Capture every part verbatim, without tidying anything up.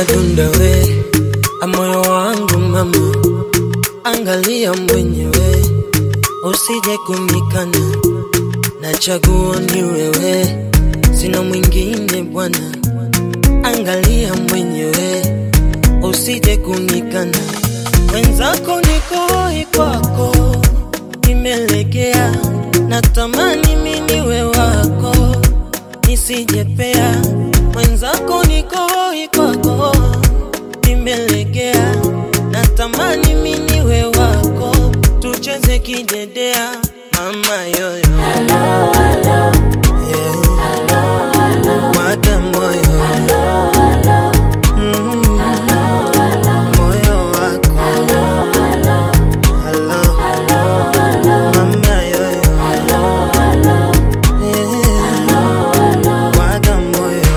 unadunda we, moyo wangu mama, angalia mwenyewe, usije kunikana, nachagua ni wewe, sina mwingine bwana, angalia mwenyewe, usije kunikana, wenzako niko kwako, nimelegea, natamani mimi niwe wako, nisijepea, wenzako niko kwako, nimelegea, natamani mimi niwe wako, tucheze kidedea, mama yoyo. Hello, hello. Yeah. Hello, hello. Mwaga moyo. Hello, hello. Mm. Hello, hello. Moyo wako. Hello, hello. Hello. Hello, hello. Mama yoyo. Hello, hello. Yeah. Hello, hello. Mwaga moyo.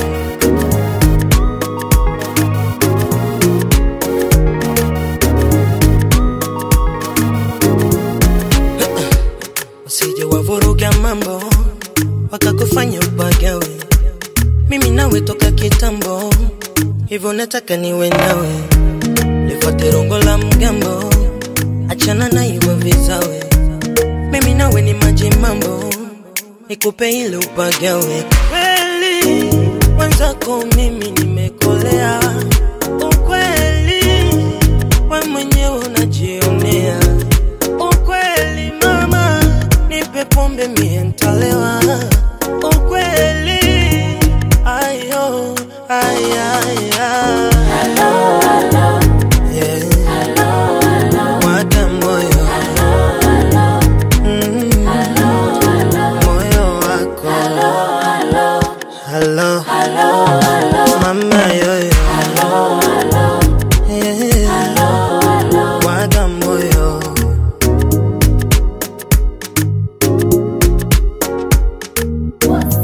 Usije wavuruga mambo wakakufanya upagawe, mimi nawe toka kitambo, hivyo nataka niwe nawe, lifuate rongo la mgambo, achana na iwa vizawe, mimi nawe ni maji mambo, nikupe ile upagawe, kweli wenzako mimi nimekolea, ukweli we mwenyewe unajionea, ukweli mama, nipe pombe mie ntalewa, ukweli ayo ay ay ay. Hello, hello. Yeah. Hello, hello. Mwaga moyo. Hello, hello. Mm. Hello, hello. Moyo wako. Hello, hello. Hello. Hello, hello. Mama yoyo. Hello, hello. Yeah. Hello, hello. Mwaga moyo. What's